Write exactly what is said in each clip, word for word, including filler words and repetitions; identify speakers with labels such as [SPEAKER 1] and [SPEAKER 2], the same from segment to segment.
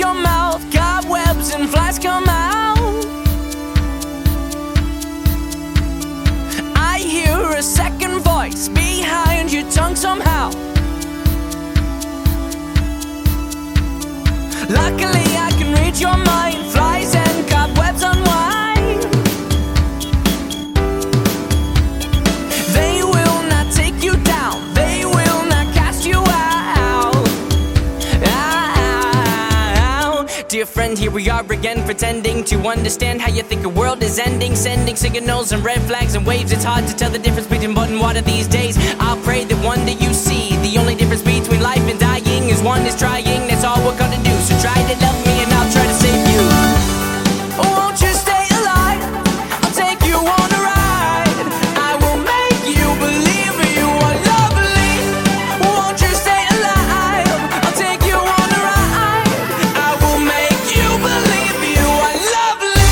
[SPEAKER 1] your mouth, cobwebs and flies come out. I hear a second voice behind your tongue somehow. Luckily I can read your mind, flies and cobwebs unwind. They will not take you down, they will not cast you out. Out. Dear friend, here we are again, pretending to understand how you think the world is ending. Sending signals and red flags and waves. It's hard to tell the difference between mud and water these days. I'll pray that one day you see the only difference between life and dying is one is trying. That's all we're gonna do. So try to love me and I'll try to save you. Won't you stay alive? I'll take you on a ride. I will make you believe you are lovely. Won't you stay alive? I'll take you on a ride. I will make you believe you are lovely.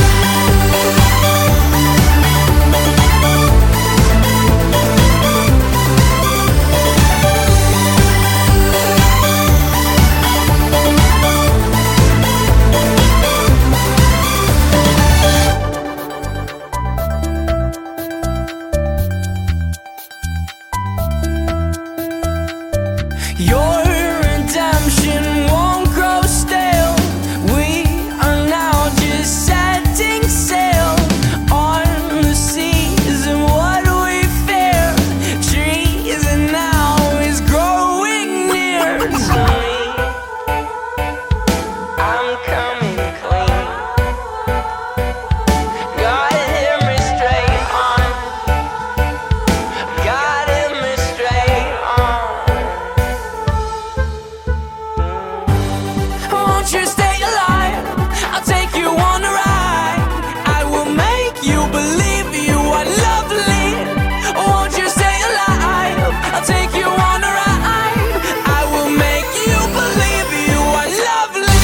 [SPEAKER 1] Your redemption won't grow stale. We are now just setting sail on the seas and what we fear. Trees and now is growing near. To me, I'm coming clean. God hear me straight on. God hear me straight on. Won't you stay alive? I'll take you on a ride. I will make you believe you are lovely. Won't you stay alive? I'll take you on a ride. I will make you believe you are lovely.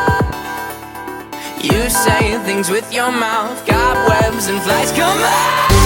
[SPEAKER 1] You say things with your mouth, cobwebs and flies come out.